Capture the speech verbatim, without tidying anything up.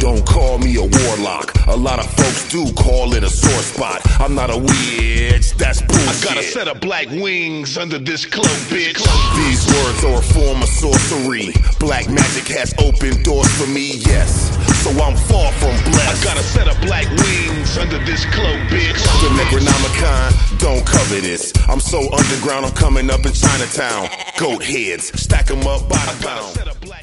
don't call me a warlock. A lot of folks do call it a sore spot. I'm not a witch, that's bullshit. I got a set of black wings under this cloak, bitch. These words are a form of sorcery. Black magic has opened doors for me, yes. So I'm far from blessed. I got a set of black wings under this cloak, bitch. The Necronomicon, don't cover this. I'm so underground, I'm coming up in Chinatown. Goat heads, stack 'em up by the pound.